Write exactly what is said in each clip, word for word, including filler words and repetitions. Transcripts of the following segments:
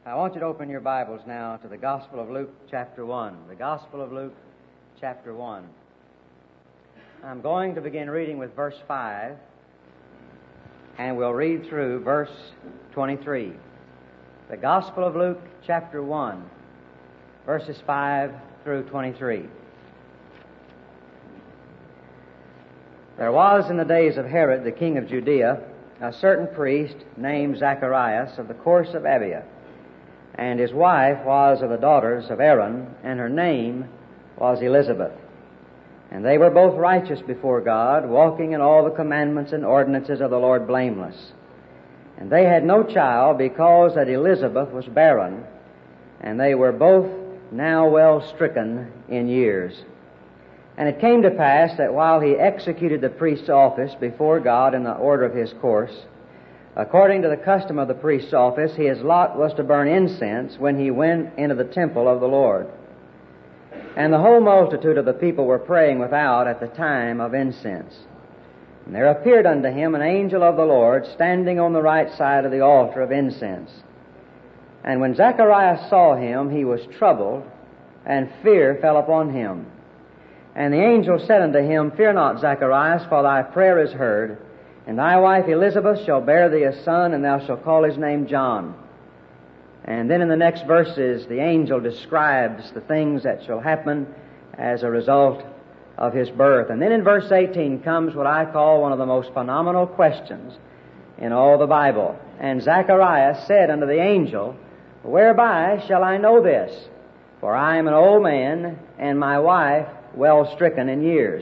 I want you to open your Bibles now to the Gospel of Luke, chapter one. The Gospel of Luke, chapter one. I'm going to begin reading with verse five, and we'll read through verse twenty-three. The Gospel of Luke, chapter one, verses five through twenty-three. There was in the days of Herod, the king of Judea, a certain priest named Zacharias of the course of Abia, and his wife was of the daughters of Aaron, and her name was Elizabeth. And they were both righteous before God, walking in all the commandments and ordinances of the Lord blameless. And they had no child, because that Elizabeth was barren, and they were both now well stricken in years. And it came to pass that while he executed the priest's office before God in the order of his course, according to the custom of the priest's office, his lot was to burn incense when he went into the temple of the Lord. And the whole multitude of the people were praying without at the time of incense. And there appeared unto him an angel of the Lord, standing on the right side of the altar of incense. And when Zacharias saw him, he was troubled, and fear fell upon him. And the angel said unto him, Fear not, Zacharias, for thy prayer is heard, and thy wife Elizabeth shall bear thee a son, and thou shalt call his name John. And then in the next verses, the angel describes the things that shall happen as a result of his birth. And then in verse eighteen comes what I call one of the most phenomenal questions in all the Bible. And Zacharias said unto the angel, Whereby shall I know this? For I am an old man, and my wife well stricken in years.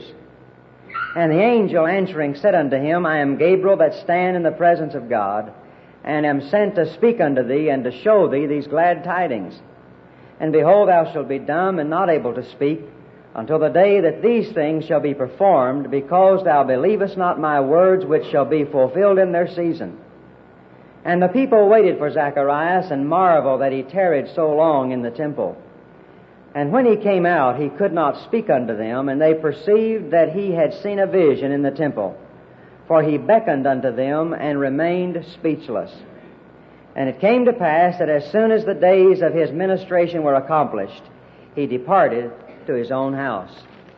And the angel answering said unto him, I am Gabriel that stand in the presence of God, and am sent to speak unto thee, and to show thee these glad tidings. And behold, thou shalt be dumb and not able to speak, until the day that these things shall be performed, because thou believest not my words, which shall be fulfilled in their season. And the people waited for Zacharias, and marveled that he tarried so long in the temple. And when he came out, he could not speak unto them, and they perceived that he had seen a vision in the temple. For he beckoned unto them, and remained speechless. And it came to pass that as soon as the days of his ministration were accomplished, he departed to his own house.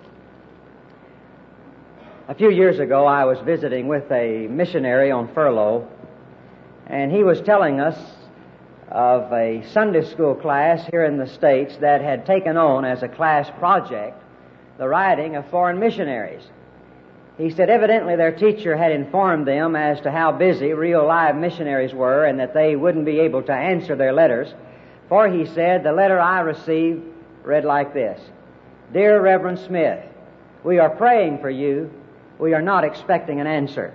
A few years ago, I was visiting with a missionary on furlough, and he was telling us of a Sunday school class here in the States that had taken on as a class project the writing of foreign missionaries. He said evidently their teacher had informed them as to how busy real live missionaries were, and that they wouldn't be able to answer their letters. For he said, the letter I received read like this: Dear Reverend Smith, we are praying for you. We are not expecting an answer.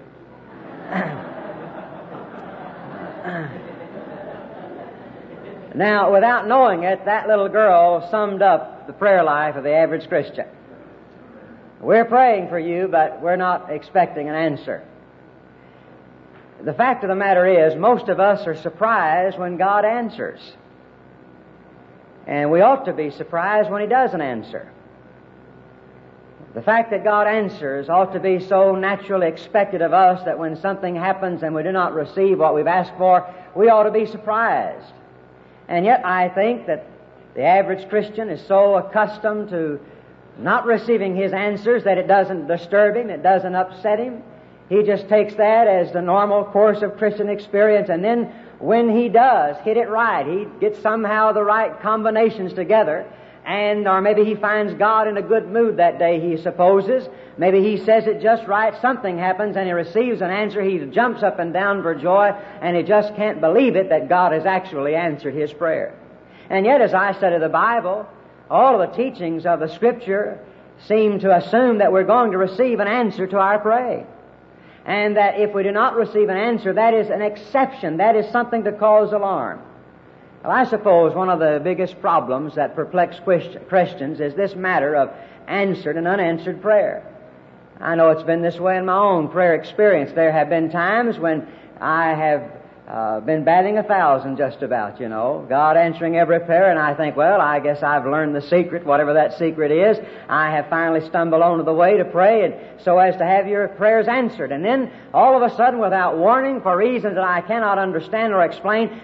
Now, without knowing it, that little girl summed up the prayer life of the average Christian. We're praying for you, but we're not expecting an answer. The fact of the matter is, most of us are surprised when God answers. And we ought to be surprised when He doesn't answer. The fact that God answers ought to be so naturally expected of us that when something happens and we do not receive what we've asked for, we ought to be surprised. And yet I think that the average Christian is so accustomed to not receiving his answers that it doesn't disturb him, it doesn't upset him. He just takes that as the normal course of Christian experience, and then when he does hit it right, he gets somehow the right combinations together, and or maybe he finds God in a good mood that day, he supposes. Maybe he says it just right, something happens, and he receives an answer. He jumps up and down for joy, and he just can't believe it that God has actually answered his prayer. And yet, as I study the Bible, all of the teachings of the Scripture seem to assume that we're going to receive an answer to our prayer. And that if we do not receive an answer, that is an exception. That is something to cause alarm. Well, I suppose one of the biggest problems that perplex Christians is this matter of answered and unanswered prayer. I know it's been this way in my own prayer experience. There have been times when I have uh, been batting a thousand just about, you know, God answering every prayer, and I think, well, I guess I've learned the secret, whatever that secret is. I have finally stumbled onto the way to pray, and so as to have your prayers answered. And then, all of a sudden, without warning, for reasons that I cannot understand or explain,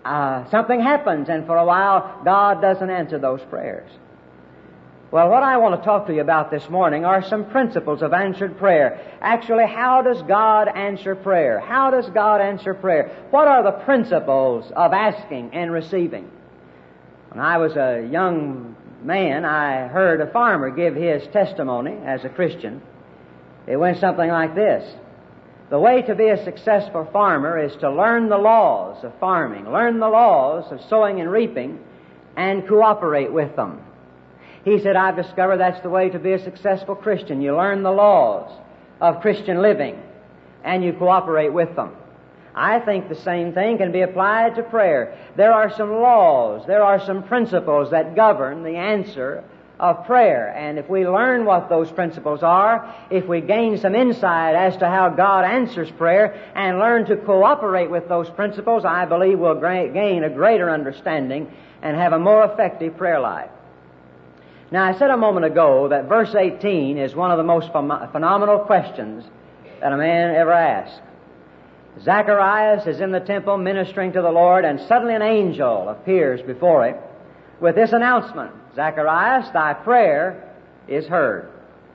uh, something happens, and for a while God doesn't answer those prayers. Well, what I want to talk to you about this morning are some principles of answered prayer. Actually, how does God answer prayer? How does God answer prayer? What are the principles of asking and receiving? When I was a young man, I heard a farmer give his testimony as a Christian. It went something like this. The way to be a successful farmer is to learn the laws of farming, learn the laws of sowing and reaping, and cooperate with them. He said, I've discovered that's the way to be a successful Christian. You learn the laws of Christian living, and you cooperate with them. I think the same thing can be applied to prayer. There are some laws, there are some principles that govern the answer of prayer. And if we learn what those principles are, if we gain some insight as to how God answers prayer and learn to cooperate with those principles, I believe we'll gain a greater understanding and have a more effective prayer life. Now, I said a moment ago that verse eighteen is one of the most ph- phenomenal questions that a man ever asked. Zacharias is in the temple ministering to the Lord, and suddenly an angel appears before him with this announcement, Zacharias, thy prayer is heard.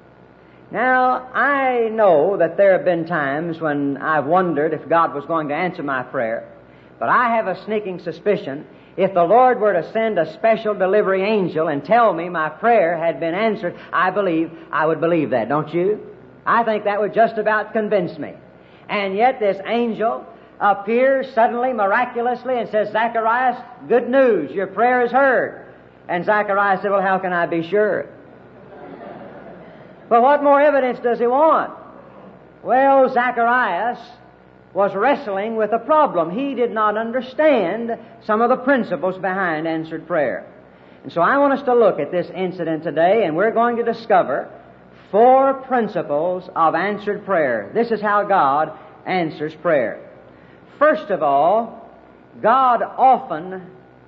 Now, I know that there have been times when I've wondered if God was going to answer my prayer, but I have a sneaking suspicion if the Lord were to send a special delivery angel and tell me my prayer had been answered, I believe, I would believe that, don't you? I think that would just about convince me. And yet this angel appears suddenly, miraculously, and says, Zacharias, good news, your prayer is heard. And Zacharias said, well, how can I be sure? Well, what more evidence does he want? Well, Zacharias was wrestling with a problem. He did not understand some of the principles behind answered prayer. And so I want us to look at this incident today, and we're going to discover four principles of answered prayer. This is how God answers prayer. First of all, God often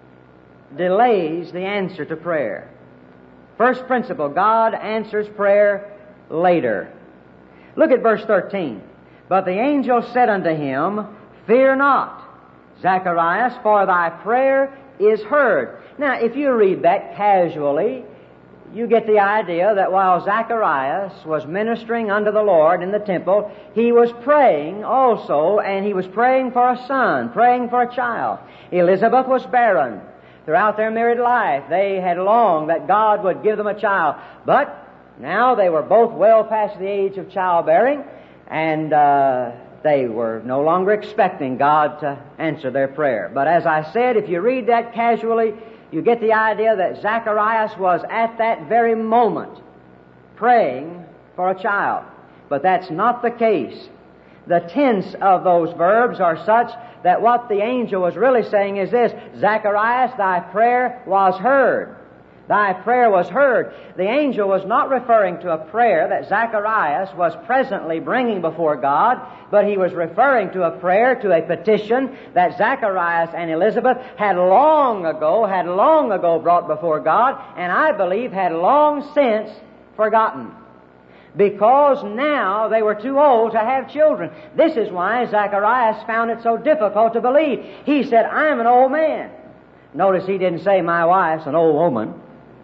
delays the answer to prayer. First principle, God answers prayer later. Look at verse thirteen. But the angel said unto him, Fear not, Zacharias, for thy prayer is heard. Now, if you read that casually, you get the idea that while Zacharias was ministering unto the Lord in the temple, he was praying also, and he was praying for a son, praying for a child. Elizabeth was barren. Throughout their married life, they had longed that God would give them a child. But now they were both well past the age of childbearing, and uh, they were no longer expecting God to answer their prayer. But as I said, if you read that casually, you get the idea that Zacharias was at that very moment praying for a child. But that's not the case. The tense of those verbs are such that what the angel was really saying is this, Zacharias, thy prayer was heard. Thy prayer was heard. The angel was not referring to a prayer that Zacharias was presently bringing before God, but he was referring to a prayer, to a petition that Zacharias and Elizabeth had long ago, had long ago brought before God, and I believe had long since forgotten. Because now they were too old to have children. This is why Zacharias found it so difficult to believe. He said, I'm an old man. Notice he didn't say, my wife's an old woman.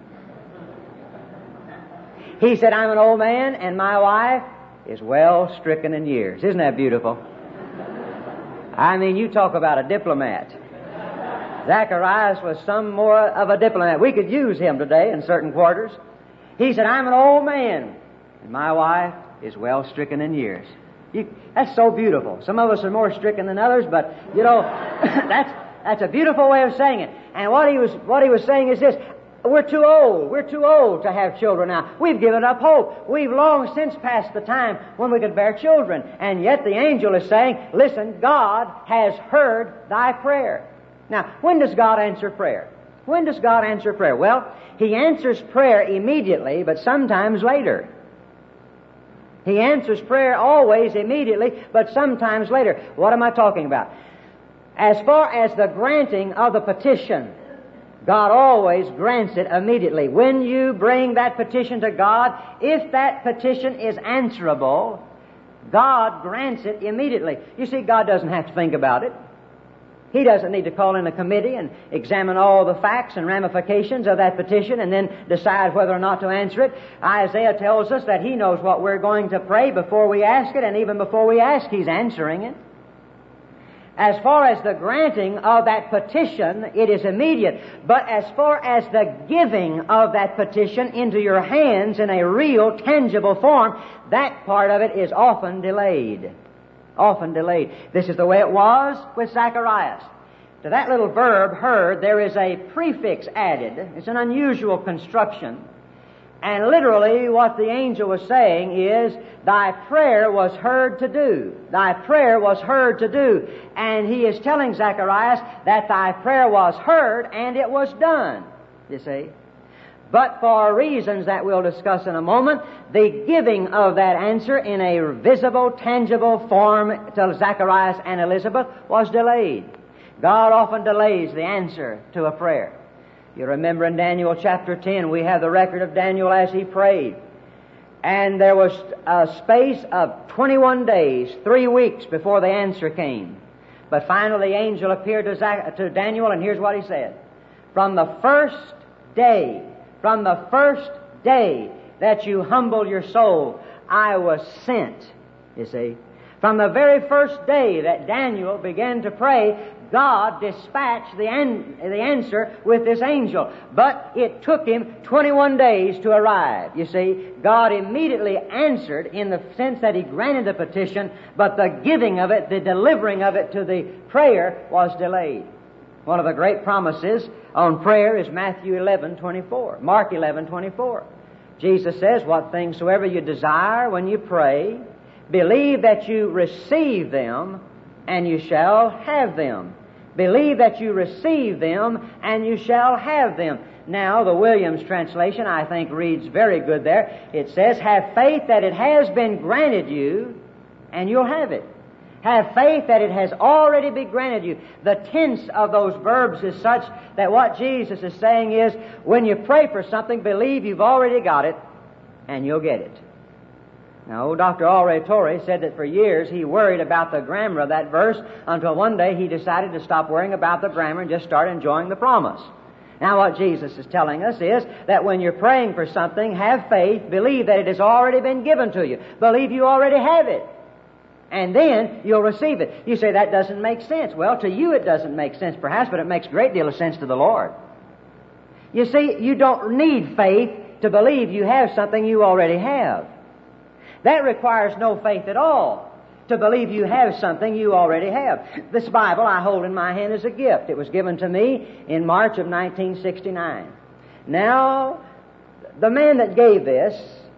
He said, I'm an old man, and my wife is well stricken in years. Isn't that beautiful? I mean, you talk about a diplomat. Zacharias was some more of a diplomat. We could use him today in certain quarters. He said, I'm an old man, and my wife is well stricken in years. You, that's so beautiful. Some of us are more stricken than others, but, you know, that's that's a beautiful way of saying it. And what he was what he was saying is this, we're too old. We're too old to have children now. We've given up hope. We've long since passed the time when we could bear children. And yet the angel is saying, listen, God has heard thy prayer. Now, when does God answer prayer? When does God answer prayer? Well, He answers prayer immediately, but sometimes later. He answers prayer always immediately, but sometimes later. What am I talking about? As far as the granting of the petition, God always grants it immediately. When you bring that petition to God, if that petition is answerable, God grants it immediately. You see, God doesn't have to think about it. He doesn't need to call in a committee and examine all the facts and ramifications of that petition and then decide whether or not to answer it. Isaiah tells us that he knows what we're going to pray before we ask it, and even before we ask, he's answering it. As far as the granting of that petition, it is immediate. But as far as the giving of that petition into your hands in a real, tangible form, that part of it is often delayed. Often delayed. This is the way it was with Zacharias. To that little verb, heard, there is a prefix added. It's an unusual construction. And literally what the angel was saying is, thy prayer was heard to do. Thy prayer was heard to do. And he is telling Zacharias that thy prayer was heard and it was done. You see? But for reasons that we'll discuss in a moment, the giving of that answer in a visible, tangible form to Zacharias and Elizabeth was delayed. God often delays the answer to a prayer. You remember in Daniel chapter ten, we have the record of Daniel as he prayed. And there was a space of twenty-one days, three weeks before the answer came. But finally the angel appeared to, Zach- to Daniel, and here's what he said. From the first day From the first day that you humbled your soul, I was sent, you see. From the very first day that Daniel began to pray, God dispatched the, an- the answer with this angel. But it took him twenty-one days to arrive, you see. God immediately answered in the sense that he granted the petition, but the giving of it, the delivering of it to the prayer was delayed. One of the great promises on prayer is Matthew eleven twenty-four, Mark eleven twenty-four. Jesus says, what things soever you desire when you pray, believe that you receive them, and you shall have them. Believe that you receive them, and you shall have them. Now, the Williams translation, I think, reads very good there. It says, have faith that it has been granted you, and you'll have it. Have faith that it has already been granted you. The tense of those verbs is such that what Jesus is saying is, when you pray for something, believe you've already got it, and you'll get it. Now, old Doctor Alray Torrey said that for years he worried about the grammar of that verse until one day he decided to stop worrying about the grammar and just start enjoying the promise. Now, what Jesus is telling us is that when you're praying for something, have faith, believe that it has already been given to you. Believe you already have it. And then you'll receive it. You say, that doesn't make sense. Well, to you it doesn't make sense, perhaps, but it makes a great deal of sense to the Lord. You see, you don't need faith to believe you have something you already have. That requires no faith at all, to believe you have something you already have. This Bible I hold in my hand as a gift. It was given to me in March of nineteen sixty-nine. Now, the man that gave this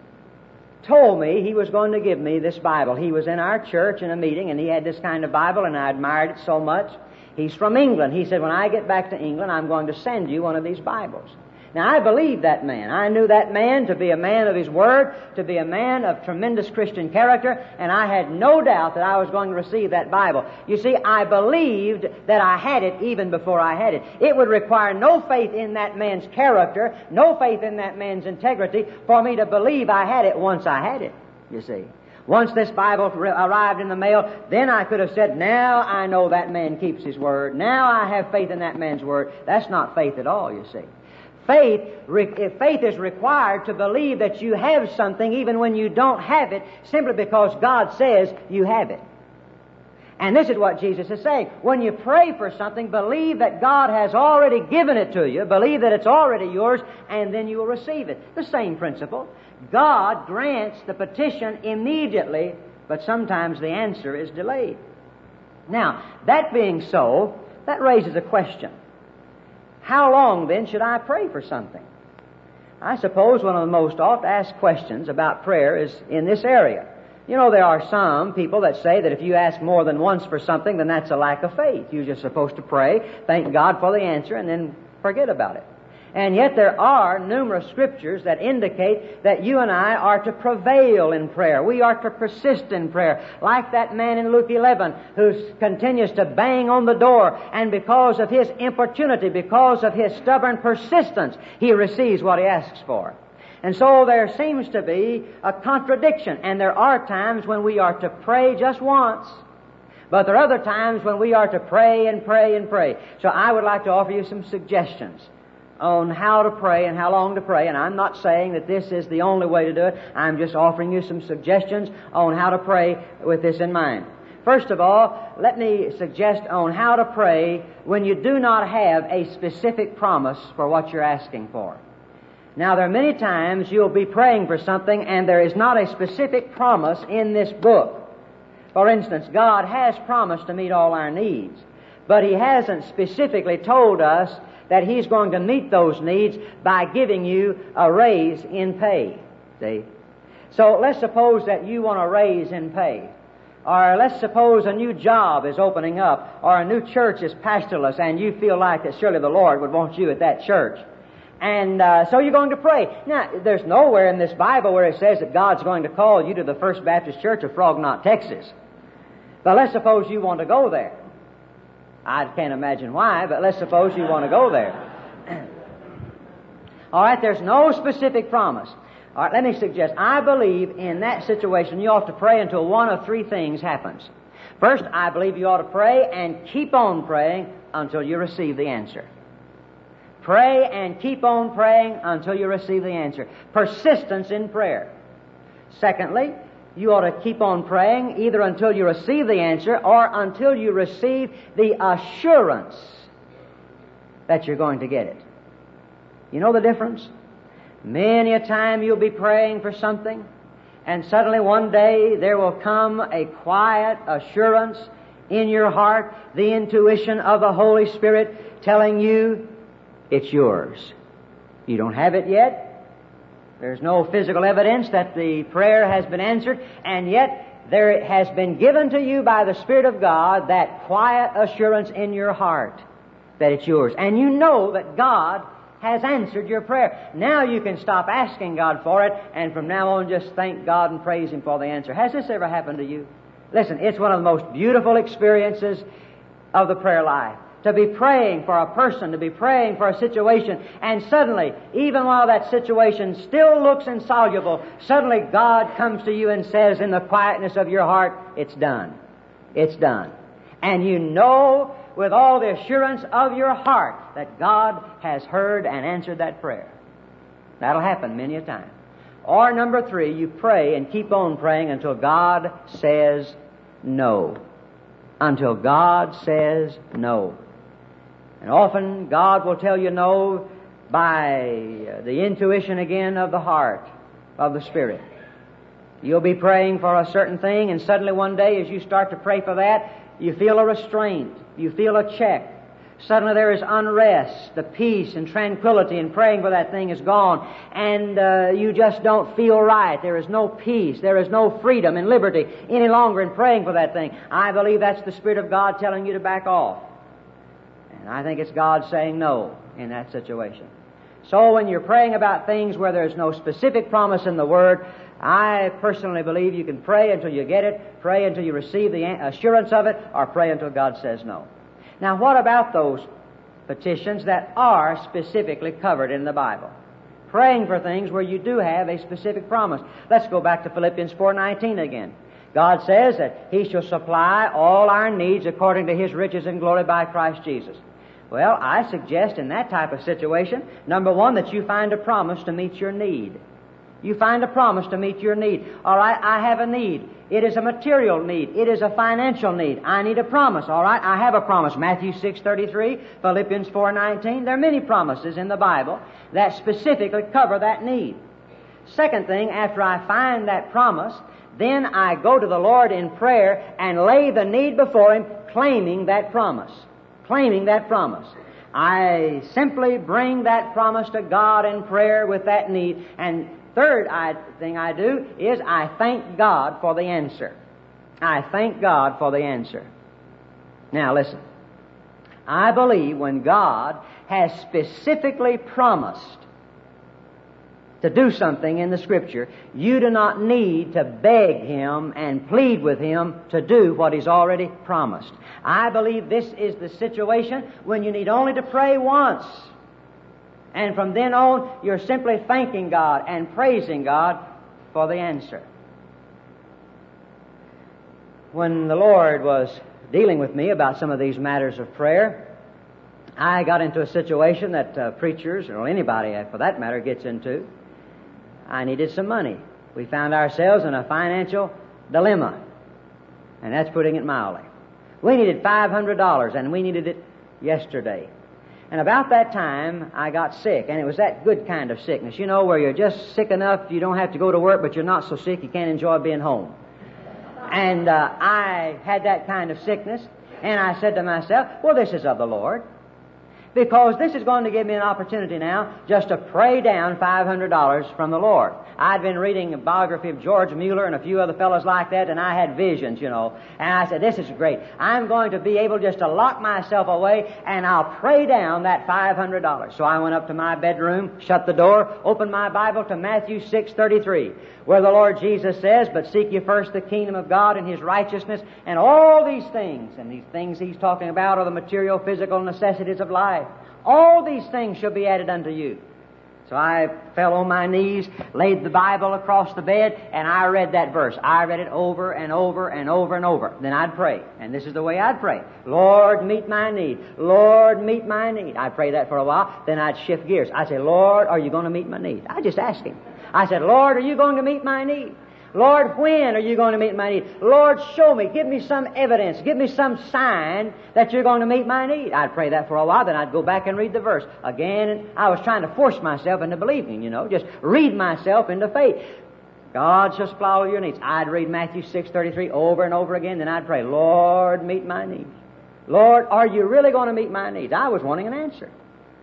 told me he was going to give me this Bible. He was in our church in a meeting, and he had this kind of Bible, and I admired it so much. He's from England. He said, when I get back to England, I'm going to send you one of these Bibles. Now, I believed that man. I knew that man to be a man of his word, to be a man of tremendous Christian character, and I had no doubt that I was going to receive that Bible. You see, I believed that I had it even before I had it. It would require no faith in that man's character, no faith in that man's integrity, for me to believe I had it once I had it, you see. Once this Bible arrived in the mail, then I could have said, now I know that man keeps his word. Now I have faith in that man's word. That's not faith at all, you see. Faith, faith is required to believe that you have something even when you don't have it, simply because God says you have it. And this is what Jesus is saying. When you pray for something, believe that God has already given it to you. Believe that it's already yours, and then you will receive it. The same principle. God grants the petition immediately, but sometimes the answer is delayed. Now, that being so, that raises a question. How long, then, should I pray for something? I suppose one of the most oft-asked questions about prayer is in this area. You know, there are some people that say that if you ask more than once for something, then that's a lack of faith. You're just supposed to pray, thank God for the answer, and then forget about it. And yet there are numerous scriptures that indicate that you and I are to prevail in prayer. We are to persist in prayer. Like that man in Luke eleven who continues to bang on the door, and because of his importunity, because of his stubborn persistence, he receives what he asks for. And so there seems to be a contradiction, and there are times when we are to pray just once, But there are other times when we are to pray and pray and pray. So I would like to offer you some suggestions on how to pray and how long to pray. And I'm not saying that this is the only way to do it. I'm just offering you some suggestions on how to pray with this in mind. First of all, let me suggest on how to pray when you do not have a specific promise for what you're asking for. Now, there are many times you'll be praying for something and there is not a specific promise in this book. For instance, God has promised to meet all our needs, but He hasn't specifically told us that He's going to meet those needs by giving you a raise in pay. See? So let's suppose that you want a raise in pay. Or let's suppose a new job is opening up, or a new church is pastorless, and you feel like that surely the Lord would want you at that church. And uh, so you're going to pray. Now, there's nowhere in this Bible where it says that God's going to call you to the First Baptist Church of Frog Knot, Texas. But let's suppose you want to go there. I can't imagine why, but let's suppose you want to go there. All right, there's no specific promise. All right, let me suggest, I believe in that situation you ought to pray until one of three things happens. First, I believe you ought to pray and keep on praying until you receive the answer. Pray and keep on praying until you receive the answer. Persistence in prayer. Secondly, you ought to keep on praying either until you receive the answer or until you receive the assurance that you're going to get it. You know the difference? Many a time you'll be praying for something, and suddenly one day there will come a quiet assurance in your heart, the intuition of the Holy Spirit telling you it's yours. You don't have it yet. There's no physical evidence that the prayer has been answered, and yet there has been given to you by the Spirit of God that quiet assurance in your heart that it's yours. And you know that God has answered your prayer. Now you can stop asking God for it, and from now on just thank God and praise Him for the answer. Has this ever happened to you? Listen, it's one of the most beautiful experiences of the prayer life. To be praying for a person, to be praying for a situation, and suddenly, even while that situation still looks insoluble, suddenly God comes to you and says in the quietness of your heart, it's done. It's done. And you know with all the assurance of your heart that God has heard and answered that prayer. That'll happen many a time. Or number three, you pray and keep on praying until God says no. Until God says no. And often God will tell you no by the intuition again of the heart, of the Spirit. You'll be praying for a certain thing, and suddenly one day as you start to pray for that, you feel a restraint, you feel a check. Suddenly there is unrest, the peace and tranquility in praying for that thing is gone, and uh, you just don't feel right. There is no peace, there is no freedom and liberty any longer in praying for that thing. I believe that's the Spirit of God telling you to back off. And I think it's God saying no in that situation. So when you're praying about things where there's no specific promise in the Word, I personally believe you can pray until you get it, pray until you receive the assurance of it, or pray until God says no. Now, what about those petitions that are specifically covered in the Bible? Praying for things where you do have a specific promise. Let's go back to Philippians four nineteen again. God says that He shall supply all our needs according to His riches and glory by Christ Jesus. Well, I suggest in that type of situation, number one, that you find a promise to meet your need. You find a promise to meet your need. All right, I have a need. It is a material need. It is a financial need. I need a promise. All right, I have a promise. Matthew six thirty-three, Philippians four nineteen. There are many promises in the Bible that specifically cover that need. Second thing, after I find that promise, then I go to the Lord in prayer and lay the need before Him, claiming that promise. Claiming that promise. I simply bring that promise to God in prayer with that need. And third I, thing I do is I thank God for the answer. I thank God for the answer. Now listen. I believe when God has specifically promised to do something in the Scripture, you do not need to beg Him and plead with Him to do what He's already promised. I believe this is the situation when you need only to pray once. And from then on, you're simply thanking God and praising God for the answer. When the Lord was dealing with me about some of these matters of prayer, I got into a situation that uh, preachers, or anybody for that matter, gets into. I needed some money. We found ourselves in a financial dilemma, and that's putting it mildly. We needed five hundred dollars, and we needed it yesterday. And about that time, I got sick, and it was that good kind of sickness, you know, where you're just sick enough you don't have to go to work, but you're not so sick you can't enjoy being home. And uh, I had that kind of sickness, and I said to myself, well, this is of the Lord, because this is going to give me an opportunity now just to pray down five hundred dollars from the Lord. I'd been reading a biography of George Mueller and a few other fellows like that, and I had visions, you know. And I said, this is great. I'm going to be able just to lock myself away, and I'll pray down that five hundred dollars. So I went up to my bedroom, shut the door, opened my Bible to Matthew six thirty-three, where the Lord Jesus says, but seek ye first the kingdom of God and His righteousness, and all these things, and these things He's talking about are the material, physical necessities of life. All these things shall be added unto you. So I fell on my knees, laid the Bible across the bed, and I read that verse. I read it over and over and over and over. Then I'd pray. And this is the way I'd pray. Lord, meet my need. Lord, meet my need. I'd pray that for a while. Then I'd shift gears. I'd say, Lord, are you going to meet my need? I just asked Him. I said, Lord, are you going to meet my need? Lord, when are you going to meet my need? Lord, show me. Give me some evidence. Give me some sign that you're going to meet my need. I'd pray that for a while, then I'd go back and read the verse again. And I was trying to force myself into believing, you know, just read myself into faith. God shall supply all your needs. I'd read Matthew six thirty-three over and over again, then I'd pray, Lord, meet my needs. Lord, are you really going to meet my needs? I was wanting an answer.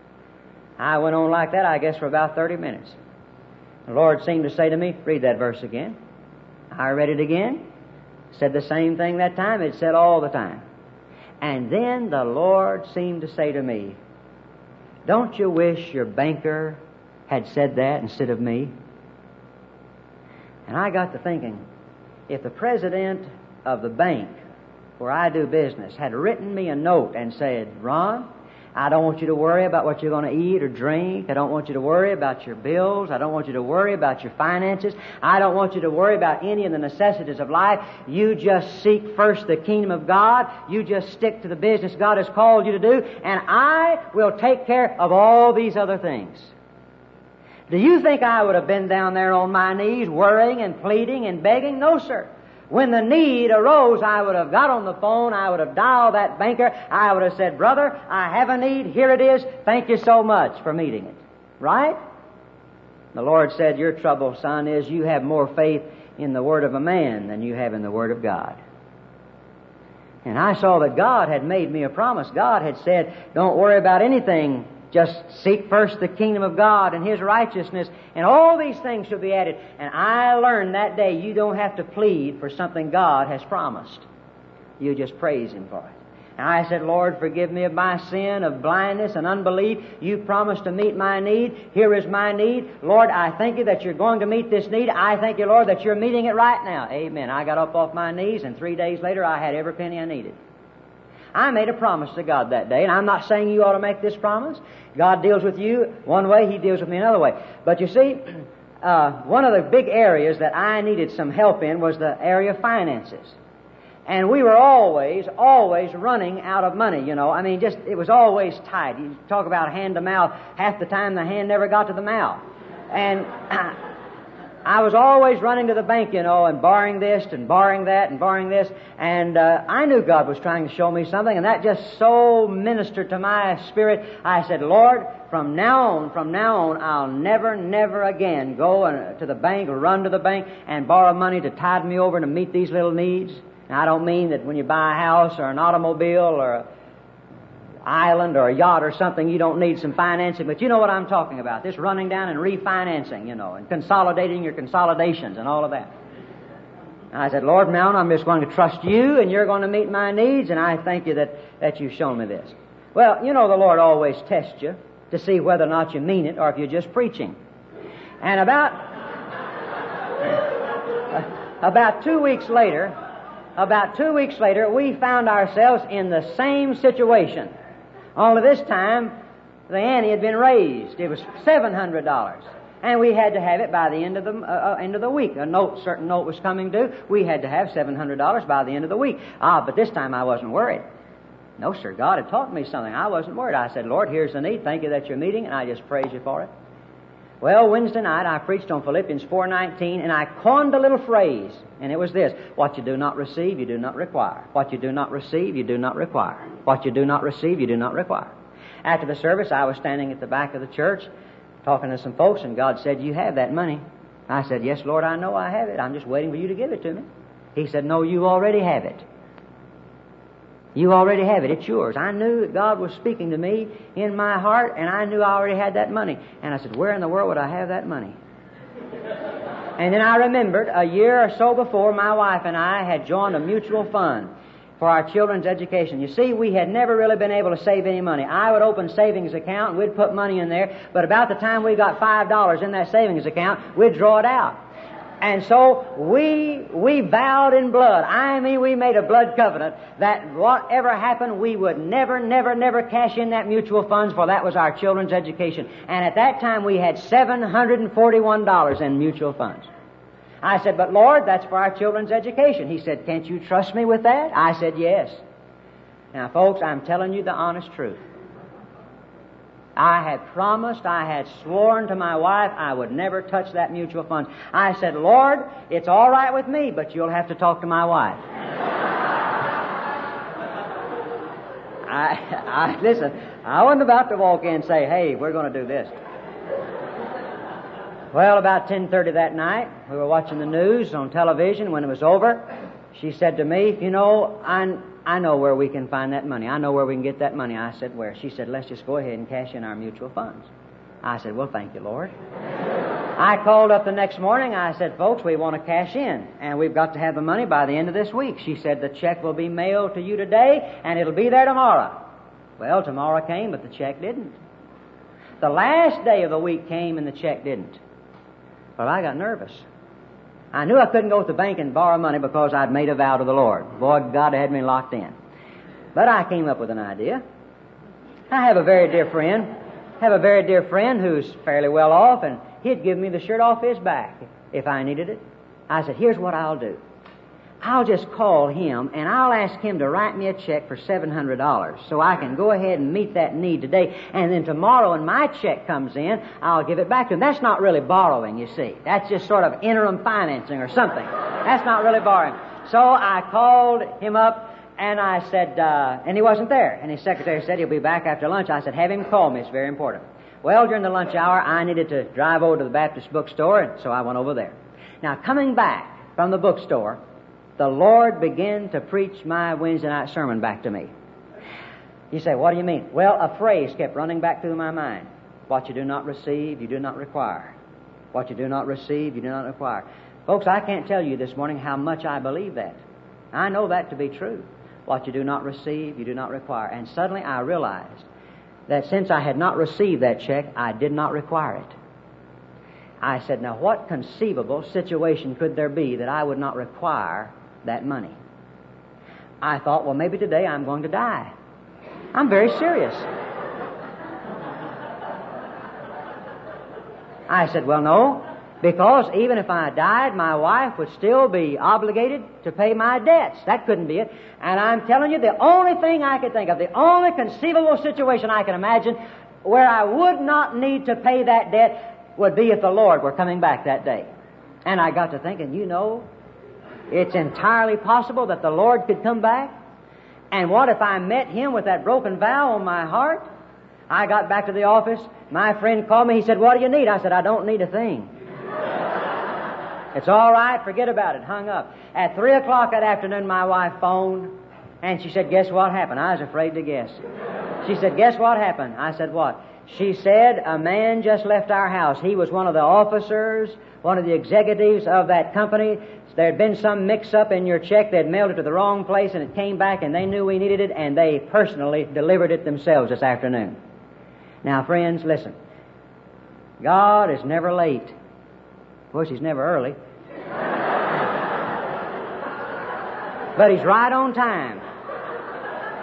I went on like that, I guess, for about thirty minutes. The Lord seemed to say to me, read that verse again. I read it again, said the same thing that time, it said all the time. And then the Lord seemed to say to me, don't you wish your banker had said that instead of me? And I got to thinking, if the president of the bank where I do business had written me a note and said, Ron, I don't want you to worry about what you're going to eat or drink. I don't want you to worry about your bills. I don't want you to worry about your finances. I don't want you to worry about any of the necessities of life. You just seek first the kingdom of God. You just stick to the business God has called you to do, and I will take care of all these other things. Do you think I would have been down there on my knees worrying and pleading and begging? No, sir. When the need arose, I would have got on the phone, I would have dialed that banker, I would have said, brother, I have a need, here it is, thank you so much for meeting it. Right? The Lord said, your trouble, son, is you have more faith in the word of a man than you have in the word of God. And I saw that God had made me a promise. God had said, don't worry about anything. Just seek first the kingdom of God and His righteousness, and all these things shall be added. And I learned that day you don't have to plead for something God has promised. You just praise Him for it. And I said, Lord, forgive me of my sin, of blindness and unbelief. You promised to meet my need. Here is my need. Lord, I thank you that you're going to meet this need. I thank you, Lord, that you're meeting it right now. Amen. I got up off my knees, and three days later I had every penny I needed. I made a promise to God that day, and I'm not saying you ought to make this promise. God deals with you one way, He deals with me another way. But you see, uh, one of the big areas that I needed some help in was the area of finances. And we were always, always running out of money, you know. I mean, just, it was always tight. You talk about hand to mouth, half the time the hand never got to the mouth. And I was always running to the bank, you know, and borrowing this and borrowing that and borrowing this. And uh, I knew God was trying to show me something, and that just so ministered to my spirit. I said, Lord, from now on, from now on, I'll never, never again go to the bank or run to the bank and borrow money to tide me over to meet these little needs. Now, I don't mean that when you buy a house or an automobile or a island or a yacht or something, you don't need some financing, but you know what I'm talking about. This running down and refinancing, you know, and consolidating your consolidations and all of that. And I said, Lord, now I'm just going to trust you, and you're going to meet my needs, and I thank you that, that you've shown me this. Well, you know the Lord always tests you to see whether or not you mean it or if you're just preaching. And about, about two weeks later, about two weeks later, we found ourselves in the same situation. Only this time, the ante had been raised. It was seven hundred dollars. And we had to have it by the end of the uh, end of the week. A note, certain note was coming due. We had to have seven hundred dollars by the end of the week. Ah, but this time I wasn't worried. No, sir, God had taught me something. I wasn't worried. I said, Lord, here's the need. Thank you that you're meeting, and I just praise you for it. Well, Wednesday night I preached on Philippians four nineteen, and I coined a little phrase, and it was this: what you do not receive, you do not require. What you do not receive, you do not require. What you do not receive, you do not require. After the service, I was standing at the back of the church talking to some folks, and God said, you have that money. I said, yes, Lord, I know I have it. I'm just waiting for you to give it to me. He said, no, you already have it. You already have it. It's yours. I knew that God was speaking to me in my heart, and I knew I already had that money. And I said, where in the world would I have that money? And then I remembered a year or so before, my wife and I had joined a mutual fund for our children's education. You see, we had never really been able to save any money. I would open savings account, and we'd put money in there, but about the time we got five dollars in that savings account, we'd draw it out. And so we we vowed in blood. I mean, we made a blood covenant that whatever happened, we would never, never, never cash in that mutual funds, for that was our children's education. And at that time, we had seven hundred forty-one dollars in mutual funds. I said, but Lord, that's for our children's education. He said, can't you trust me with that? I said, yes. Now, folks, I'm telling you the honest truth. I had promised, I had sworn to my wife I would never touch that mutual fund. I said, Lord, it's all right with me, but you'll have to talk to my wife. I, I listen, I wasn't about to walk in and say, hey, we're going to do this. Well, about ten thirty that night, we were watching the news on television. When it was over, she said to me, you know, I, I know where we can find that money. I know where we can get that money. I said, where? She said, let's just go ahead and cash in our mutual funds. I said, well, thank you, Lord. I called up the next morning. I said, folks, we want to cash in, and we've got to have the money by the end of this week. She said, the check will be mailed to you today, and it'll be there tomorrow. Well, tomorrow came, but the check didn't. The last day of the week came, and the check didn't. Well, I got nervous. I knew I couldn't go to the bank and borrow money because I'd made a vow to the Lord. Boy, God had me locked in. But I came up with an idea. I have a very dear friend, have a very dear friend who's fairly well off, and he'd give me the shirt off his back if I needed it. I said, here's what I'll do. I'll just call him, and I'll ask him to write me a check for seven hundred dollars so I can go ahead and meet that need today. And then tomorrow when my check comes in, I'll give it back to him. That's not really borrowing, you see. That's just sort of interim financing or something. That's not really borrowing. So I called him up, and I said, uh, and he wasn't there. And his secretary said he'll be back after lunch. I said, have him call me. It's very important. Well, during the lunch hour, I needed to drive over to the Baptist bookstore, and so I went over there. Now, coming back from the bookstore, the Lord began to preach my Wednesday night sermon back to me. You say, what do you mean? Well, a phrase kept running back through my mind. What you do not receive, you do not require. What you do not receive, you do not require. Folks, I can't tell you this morning how much I believe that. I know that to be true. What you do not receive, you do not require. And suddenly I realized that since I had not received that check, I did not require it. I said, now what conceivable situation could there be that I would not require that money? I thought, well, maybe today I'm going to die. I'm very serious. I said, well, no, because even if I died, my wife would still be obligated to pay my debts. That couldn't be it. And I'm telling you, the only thing I could think of, the only conceivable situation I can imagine where I would not need to pay that debt would be if the Lord were coming back that day. And I got to thinking, you know, it's entirely possible that the Lord could come back. And what if I met Him with that broken vow on my heart? I got back to the office. My friend called me. He said, what do you need? I said, I don't need a thing. It's all right. Forget about it. Hung up. At three o'clock that afternoon, my wife phoned, and she said, guess what happened? I was afraid to guess. She said, guess what happened? I said, what? She said, a man just left our house. He was one of the officers, one of the executives of that company. There had been some mix-up in your check. They'd mailed it to the wrong place, and it came back, and they knew we needed it, and they personally delivered it themselves this afternoon. Now, friends, listen. God is never late. Of course, He's never early. But He's right on time.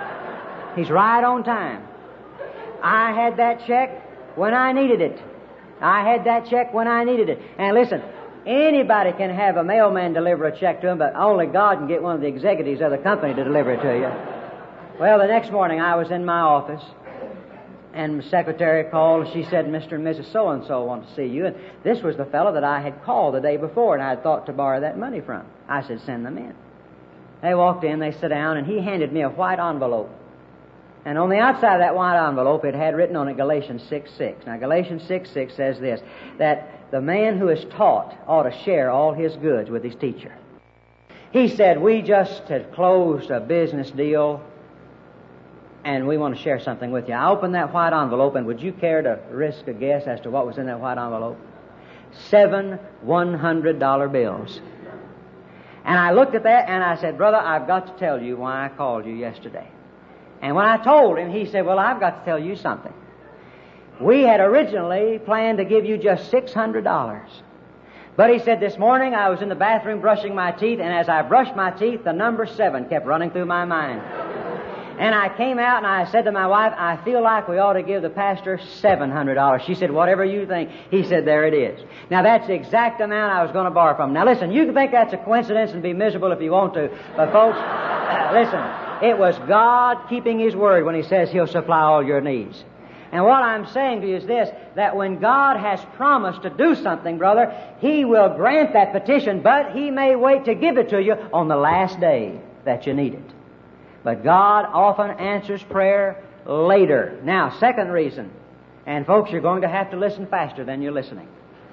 He's right on time. I had that check when I needed it. I had that check when I needed it. And listen, anybody can have a mailman deliver a check to them, but only God can get one of the executives of the company to deliver it to you. Well, the next morning I was in my office, and the secretary called. She said, Mister and Missus So-and-so want to see you. And this was the fellow that I had called the day before, and I had thought to borrow that money from. I said, send them in. They walked in, they sat down, and he handed me a white envelope. And on the outside of that white envelope, it had written on it Galatians six six. Now, Galatians six six says this, that the man who is taught ought to share all his goods with his teacher. He said, we just had closed a business deal, and we want to share something with you. I opened that white envelope, and would you care to risk a guess as to what was in that white envelope? Seven one hundred dollar bills. And I looked at that, and I said, brother, I've got to tell you why I called you yesterday. And when I told him, he said, well, I've got to tell you something. We had originally planned to give you just six hundred dollars. But he said, this morning I was in the bathroom brushing my teeth, and as I brushed my teeth, the number seven kept running through my mind. And I came out and I said to my wife, I feel like we ought to give the pastor seven hundred dollars. She said, whatever you think. He said, there it is. Now, that's the exact amount I was going to borrow from him. Now, listen, you can think that's a coincidence and be miserable if you want to. But, folks, uh, listen, it was God keeping His word when He says He'll supply all your needs. And what I'm saying to you is this, that when God has promised to do something, brother, He will grant that petition, but He may wait to give it to you on the last day that you need it. But God often answers prayer later. Now, second reason, and folks, you're going to have to listen faster than you're listening.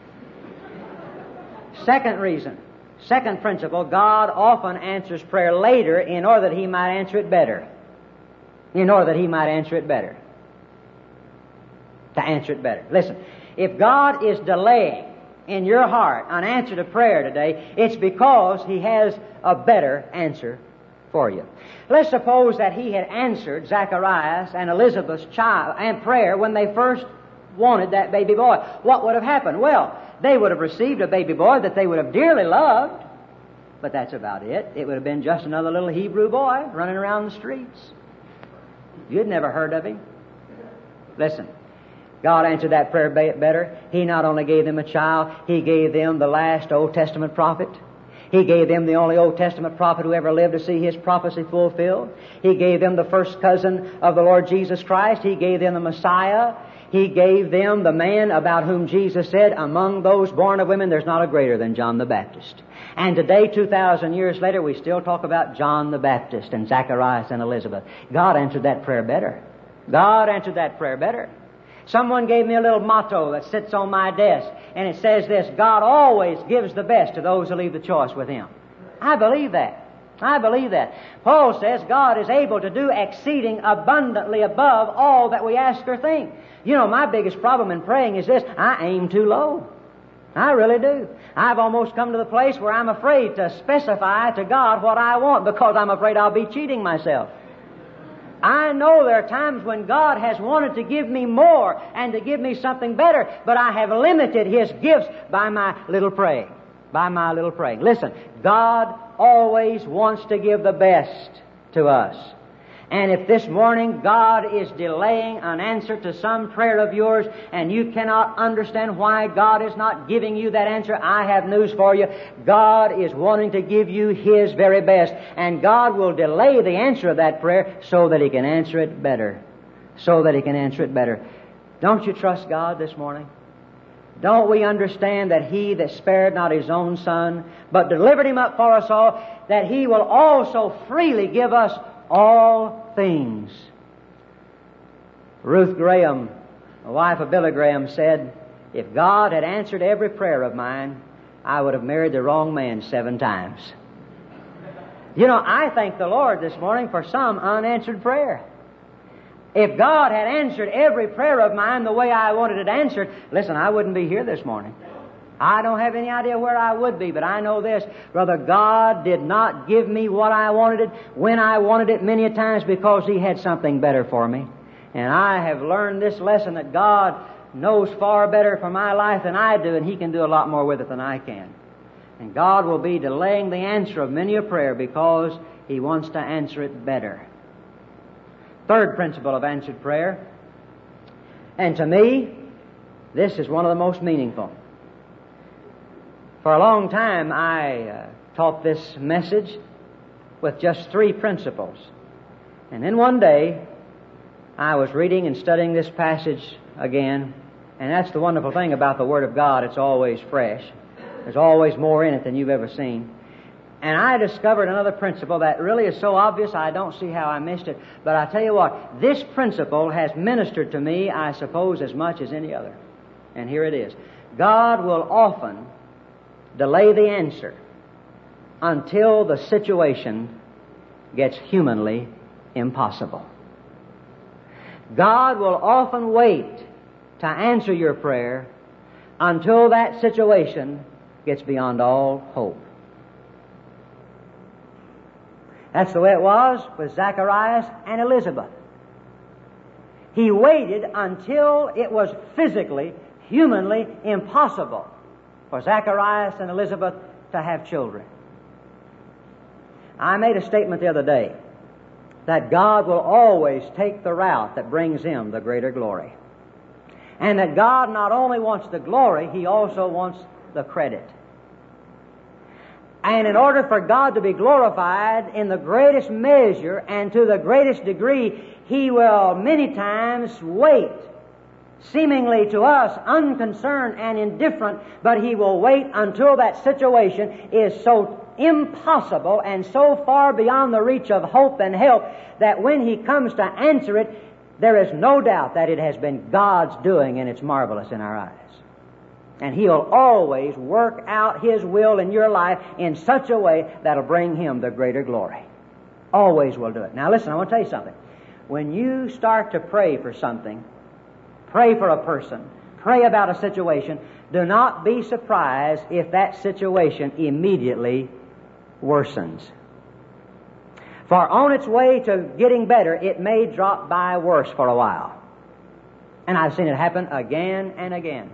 Second reason, second principle, God often answers prayer later in order that He might answer it better. In order that He might answer it better. To answer it better. Listen, if God is delaying in your heart an answer to prayer today, it's because He has a better answer for you. Let's suppose that He had answered Zacharias and Elizabeth's child and prayer when they first wanted that baby boy. What would have happened? Well, they would have received a baby boy that they would have dearly loved, but that's about it. It would have been just another little Hebrew boy running around the streets. You'd never heard of him. Listen, God answered that prayer better. He not only gave them a child, He gave them the last Old Testament prophet. He gave them the only Old Testament prophet who ever lived to see his prophecy fulfilled. He gave them the first cousin of the Lord Jesus Christ. He gave them the Messiah. He gave them the man about whom Jesus said, among those born of women, there's not a greater than John the Baptist. And today, two thousand years later, we still talk about John the Baptist and Zacharias and Elizabeth. God answered that prayer better. God answered that prayer better. Someone gave me a little motto that sits on my desk, and it says this, God always gives the best to those who leave the choice with Him. I believe that. I believe that. Paul says God is able to do exceeding abundantly above all that we ask or think. You know, my biggest problem in praying is this, I aim too low. I really do. I've almost come to the place where I'm afraid to specify to God what I want because I'm afraid I'll be cheating myself. I know there are times when God has wanted to give me more and to give me something better, but I have limited His gifts by my little praying. By my little praying. Listen, God always wants to give the best to us. And if this morning God is delaying an answer to some prayer of yours and you cannot understand why God is not giving you that answer, I have news for you. God is wanting to give you His very best. And God will delay the answer of that prayer so that He can answer it better. So that He can answer it better. Don't you trust God this morning? Don't we understand that He that spared not His own Son, but delivered Him up for us all, that He will also freely give us all things? Ruth Graham, the wife of Billy Graham, said, if God had answered every prayer of mine, I would have married the wrong man seven times. You know, I thank the Lord this morning for some unanswered prayer. If God had answered every prayer of mine the way I wanted it answered, listen, I wouldn't be here this morning. I don't have any idea where I would be, but I know this, brother, God did not give me what I wanted it when I wanted it many a times because He had something better for me. And I have learned this lesson that God knows far better for my life than I do, and He can do a lot more with it than I can. And God will be delaying the answer of many a prayer because He wants to answer it better. Third principle of answered prayer, and to me, This is one of the most meaningful. For a long time, I uh, taught this message with just three principles. And then one day, I was reading and studying this passage again, and that's the wonderful thing about the Word of God. It's always fresh. There's always more in it than you've ever seen. And I discovered another principle that really is so obvious I don't see how I missed it. But I tell you what, this principle has ministered to me, I suppose, as much as any other. And here it is. God will often delay the answer until the situation gets humanly impossible. God will often wait to answer your prayer until that situation gets beyond all hope. That's the way it was with Zacharias and Elizabeth. He waited until it was physically, humanly impossible for Zacharias and Elizabeth to have children. I made a statement the other day that God will always take the route that brings Him the greater glory. And that God not only wants the glory, He also wants the credit. And in order for God to be glorified in the greatest measure and to the greatest degree, He will many times wait, seemingly to us unconcerned and indifferent, but He will wait until that situation is so impossible and so far beyond the reach of hope and help that when He comes to answer it, there is no doubt that it has been God's doing, and it's marvelous in our eyes. And He'll always work out His will in your life in such a way that'll bring Him the greater glory. Always will do it. Now listen, I want to tell you something. When you start to pray for something, pray for a person, pray about a situation, do not be surprised if that situation immediately worsens. For on its way to getting better, it may drop by worse for a while. And I've seen it happen again and again.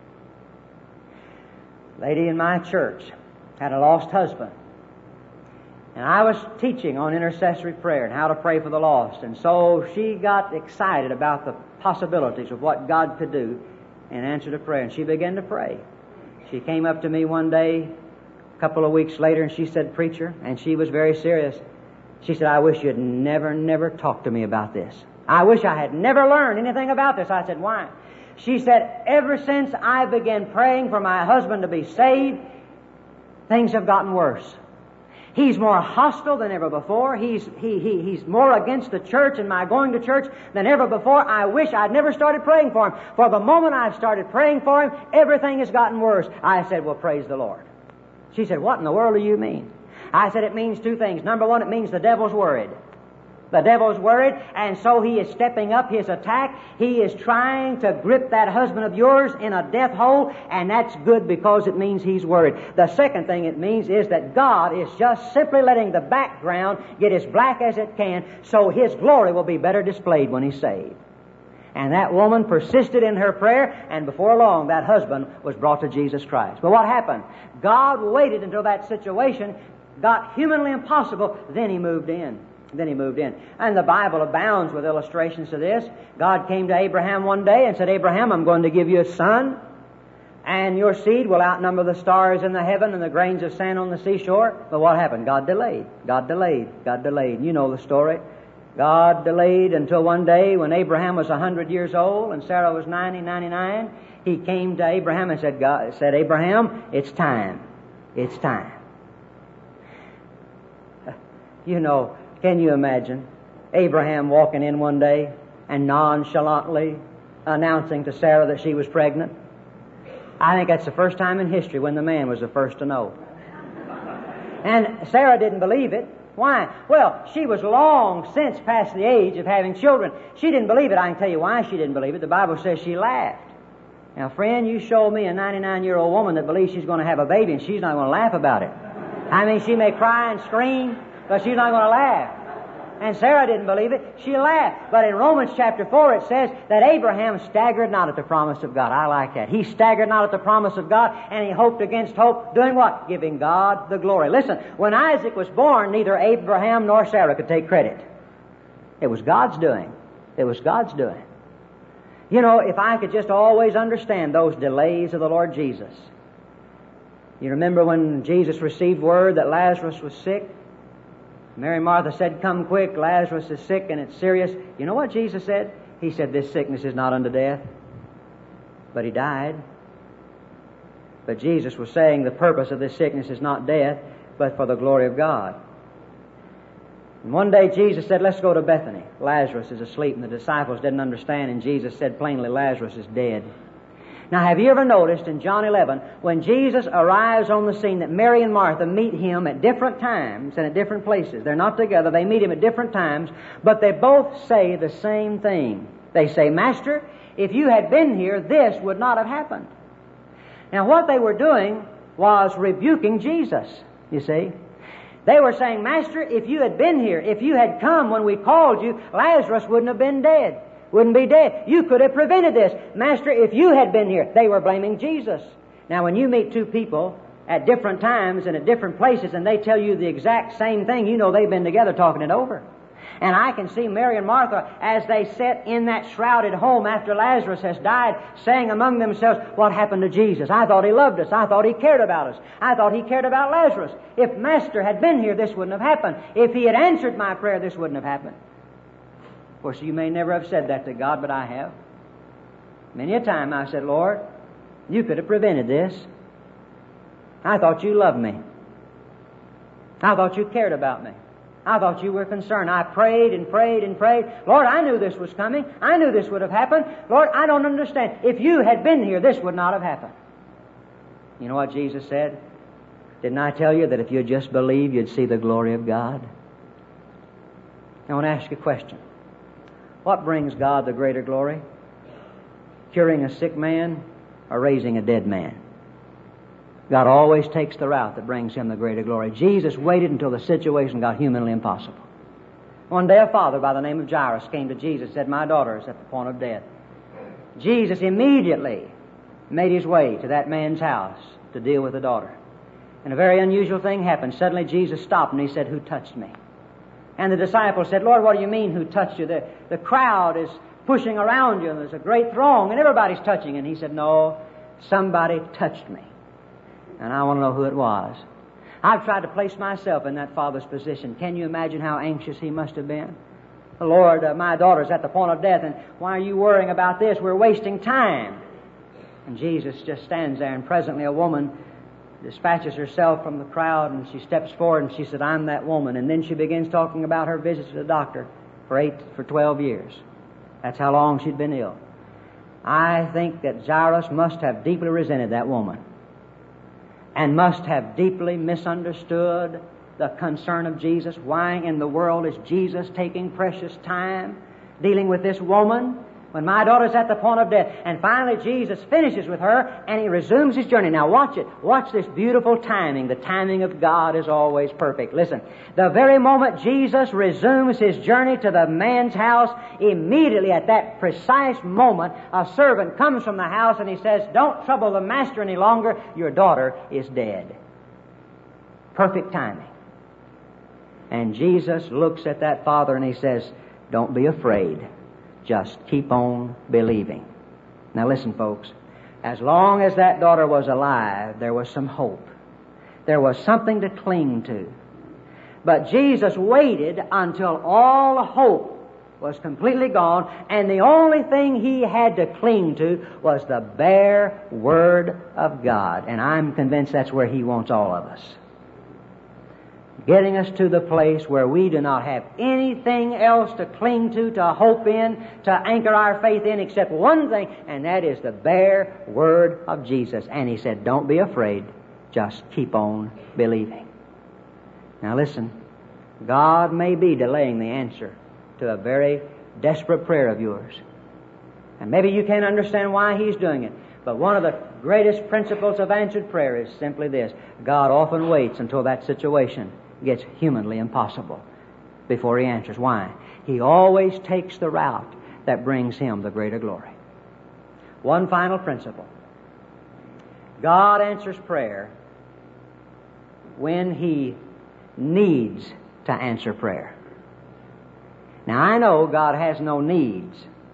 Lady in my church had a lost husband. And I was teaching on intercessory prayer and how to pray for the lost. And so she got excited about the possibilities of what God could do and answered a prayer. And she began to pray. She came up to me one day, a couple of weeks later, and she said, "Preacher," and she was very serious. She said, "I wish you'd never, never talk to me about this. I wish I had never learned anything about this." I said, "Why?" She said, "Ever since I began praying for my husband to be saved, things have gotten worse. He's more hostile than ever before. He's, he, he, he's more against the church and my going to church than ever before. I wish I'd never started praying for him. For the moment I've started praying for him, everything has gotten worse." I said, "Well, praise the Lord." She said, "What in the world do you mean?" I said, "It means two things. Number one, it means the devil's worried. The devil's worried, and so he is stepping up his attack. He is trying to grip that husband of yours in a death hole, and that's good because it means he's worried. The second thing it means is that God is just simply letting the background get as black as it can so His glory will be better displayed when He's saved." And that woman persisted in her prayer, and before long that husband was brought to Jesus Christ. But what happened? God waited until that situation got humanly impossible, then He moved in. Then He moved in. And the Bible abounds with illustrations to this. God came to Abraham one day and said, "Abraham, I'm going to give you a son, and your seed will outnumber the stars in the heaven and the grains of sand on the seashore." But what happened? God delayed. God delayed. God delayed. You know the story. God delayed until one day when Abraham was one hundred years old and Sarah was ninety, ninety-nine. He came to Abraham and said, God, said, "Abraham, it's time. It's time." You know, can you imagine Abraham walking in one day and nonchalantly announcing to Sarah that she was pregnant? I think that's the first time in history when the man was the first to know. And Sarah didn't believe it. Why? Well, she was long since past the age of having children. She didn't believe it. I can tell you why she didn't believe it. The Bible says she laughed. Now, friend, you show me a ninety-nine-year-old woman that believes she's going to have a baby and she's not going to laugh about it. I mean, she may cry and scream, but she's not going to laugh. And Sarah didn't believe it. She laughed. But in Romans chapter four it says that Abraham staggered not at the promise of God. I like that. He staggered not at the promise of God, and he hoped against hope, doing what? Giving God the glory. Listen, when Isaac was born, neither Abraham nor Sarah could take credit. It was God's doing. It was God's doing. You know, if I could just always understand those delays of the Lord Jesus. You remember when Jesus received word that Lazarus was sick? Mary and Martha said, "Come quick, Lazarus is sick and it's serious." You know what Jesus said? He said, "This sickness is not unto death." But he died. But Jesus was saying the purpose of this sickness is not death, but for the glory of God. And one day Jesus said, "Let's go to Bethany. Lazarus is asleep." And the disciples didn't understand, and Jesus said plainly, "Lazarus is dead." Now, have you ever noticed in John eleven, when Jesus arrives on the scene, that Mary and Martha meet him at different times and at different places? They're not together. They meet him at different times, but they both say the same thing. They say, "Master, if you had been here, this would not have happened." Now, what they were doing was rebuking Jesus, you see. They were saying, "Master, if you had been here, if you had come when we called you, Lazarus wouldn't have been dead. Wouldn't be dead. You could have prevented this. Master, if you had been here." They were blaming Jesus. Now, when you meet two people at different times and at different places and they tell you the exact same thing, you know they've been together talking it over. And I can see Mary and Martha as they sit in that shrouded home after Lazarus has died, saying among themselves, "What happened to Jesus? I thought he loved us. I thought he cared about us. I thought he cared about Lazarus. If Master had been here, this wouldn't have happened. If he had answered my prayer, this wouldn't have happened." Of course, you may never have said that to God, but I have. Many a time I said, "Lord, you could have prevented this. I thought you loved me. I thought you cared about me. I thought you were concerned." I prayed and prayed and prayed. "Lord, I knew this was coming. I knew this would have happened. Lord, I don't understand. If you had been here, this would not have happened." You know what Jesus said? "Didn't I tell you that if you'd just believe, you'd see the glory of God?" I want to ask you a question. What brings God the greater glory? Curing a sick man or raising a dead man? God always takes the route that brings him the greater glory. Jesus waited until the situation got humanly impossible. One day a father by the name of Jairus came to Jesus and said, "My daughter is at the point of death." Jesus immediately made his way to that man's house to deal with the daughter. And a very unusual thing happened. Suddenly Jesus stopped and he said, "Who touched me?" And the disciples said, "Lord, what do you mean, who touched you? The, the crowd is pushing around you and there's a great throng and everybody's touching." And he said, "No, somebody touched me. And I want to know who it was." I've tried to place myself in that father's position. Can you imagine how anxious he must have been? "Lord, uh, my daughter's at the point of death, and why are you worrying about this? We're wasting time." And Jesus just stands there, and presently a woman dispatches herself from the crowd, and she steps forward, and she said, "I'm that woman." And then she begins talking about her visits to the doctor for eight, for twelve years. That's how long she'd been ill. I think that Jairus must have deeply resented that woman, and must have deeply misunderstood the concern of Jesus. Why in the world is Jesus taking precious time dealing with this woman when my daughter's at the point of death? And finally Jesus finishes with her and he resumes his journey. Now watch it. Watch this beautiful timing. The timing of God is always perfect. Listen, the very moment Jesus resumes his journey to the man's house, immediately at that precise moment, a servant comes from the house and he says, "Don't trouble the master any longer. Your daughter is dead." Perfect timing. And Jesus looks at that father and he says, "Don't be afraid. Just keep on believing." Now listen, folks. As long as that daughter was alive, there was some hope. There was something to cling to. But Jesus waited until all hope was completely gone, and the only thing he had to cling to was the bare Word of God. And I'm convinced that's where he wants all of us. Getting us to the place where we do not have anything else to cling to, to hope in, to anchor our faith in, except one thing, and that is the bare Word of Jesus. And he said, "Don't be afraid, just keep on believing." Now listen, God may be delaying the answer to a very desperate prayer of yours. And maybe you can't understand why he's doing it. But one of the greatest principles of answered prayer is simply this: God often waits until that situation gets humanly impossible before he answers. Why? He always takes the route that brings him the greater glory. One final principle. God answers prayer when he needs to answer prayer. Now I know God has no needs.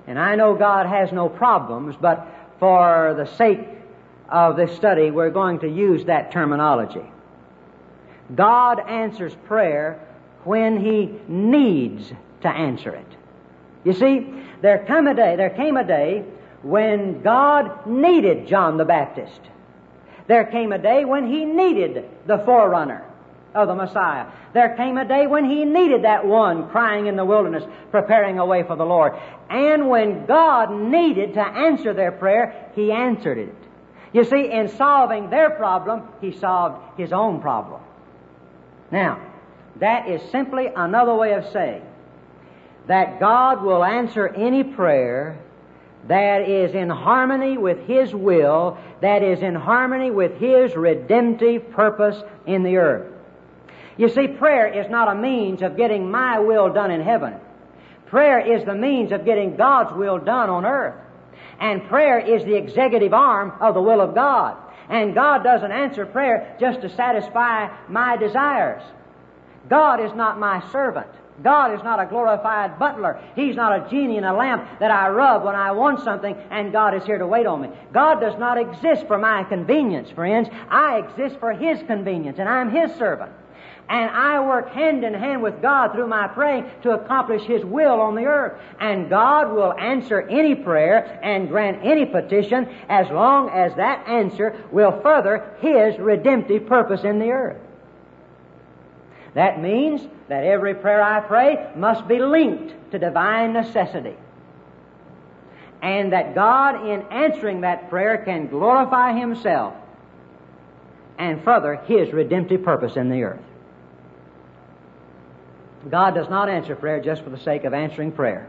And I know God has no problems, but for the sake of this study, we're going to use that terminology. God answers prayer when He needs to answer it. You see, there come a day, there came a day when God needed John the Baptist. There came a day when He needed the forerunner of the Messiah. There came a day when He needed that one crying in the wilderness, preparing a way for the Lord. And when God needed to answer their prayer, He answered it. You see, in solving their problem, He solved His own problem. Now, that is simply another way of saying that God will answer any prayer that is in harmony with His will, that is in harmony with His redemptive purpose in the earth. You see, prayer is not a means of getting my will done in heaven. Prayer is the means of getting God's will done on earth. And prayer is the executive arm of the will of God. And God doesn't answer prayer just to satisfy my desires. God is not my servant. God is not a glorified butler. He's not a genie in a lamp that I rub when I want something and God is here to wait on me. God does not exist for my convenience, friends. I exist for His convenience, and I'm His servant. And I work hand in hand with God through my praying to accomplish His will on the earth. And God will answer any prayer and grant any petition as long as that answer will further His redemptive purpose in the earth. That means that every prayer I pray must be linked to divine necessity. And that God, in answering that prayer, can glorify Himself and further His redemptive purpose in the earth. God does not answer prayer just for the sake of answering prayer.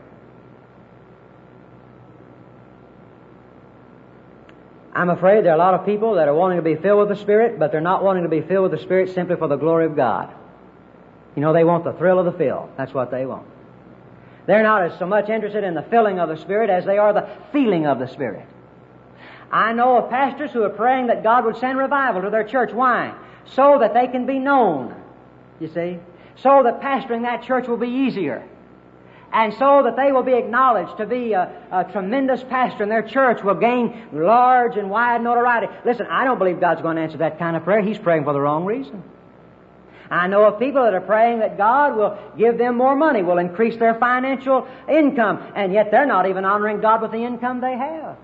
I'm afraid there are a lot of people that are wanting to be filled with the Spirit, but they're not wanting to be filled with the Spirit simply for the glory of God. You know, they want the thrill of the fill. That's what they want. They're not as so much interested in the filling of the Spirit as they are the feeling of the Spirit. I know of pastors who are praying that God would send revival to their church. Why? So that they can be known, you see. So that pastoring that church will be easier. And so that they will be acknowledged to be a, a tremendous pastor, and their church will gain large and wide notoriety. Listen, I don't believe God's going to answer that kind of prayer. He's praying for the wrong reason. I know of people that are praying that God will give them more money, will increase their financial income, and yet they're not even honoring God with the income they have.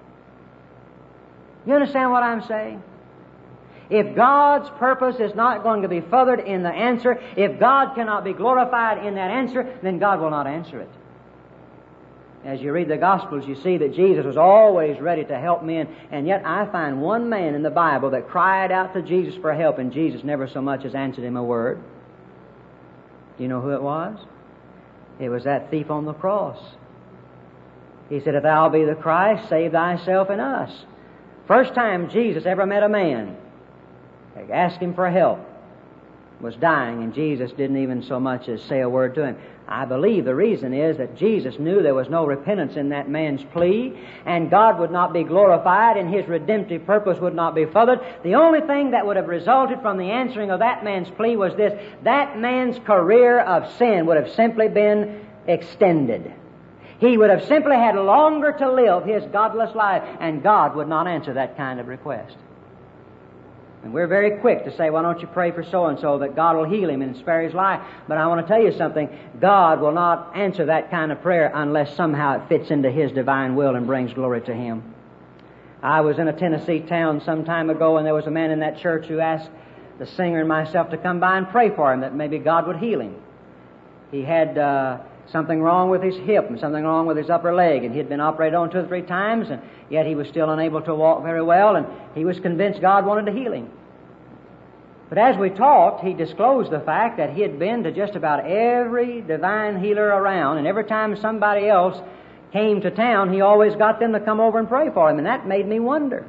You understand what I'm saying? If God's purpose is not going to be furthered in the answer, if God cannot be glorified in that answer, then God will not answer it. As you read the Gospels, you see that Jesus was always ready to help men, and yet I find one man in the Bible that cried out to Jesus for help, and Jesus never so much as answered him a word. Do you know who it was? It was that thief on the cross. He said, "If thou be the Christ, save thyself and us." First time Jesus ever met a man, asked him for help, was dying, and Jesus didn't even so much as say a word to him. I believe the reason is that Jesus knew there was no repentance in that man's plea, and God would not be glorified, and His redemptive purpose would not be furthered. The only thing that would have resulted from the answering of that man's plea was this: that man's career of sin would have simply been extended. He would have simply had longer to live his godless life, and God would not answer that kind of request. And we're very quick to say, "Why don't you pray for so-and-so that God will heal him and spare his life?" But I want to tell you something. God will not answer that kind of prayer unless somehow it fits into His divine will and brings glory to Him. I was in a Tennessee town some time ago, and there was a man in that church who asked the singer and myself to come by and pray for him that maybe God would heal him. He had uh, something wrong with his hip and something wrong with his upper leg, and he had been operated on two or three times, and yet he was still unable to walk very well, and he was convinced God wanted to heal him. But as we talked, he disclosed the fact that he had been to just about every divine healer around, and every time somebody else came to town, he always got them to come over and pray for him, and that made me wonder.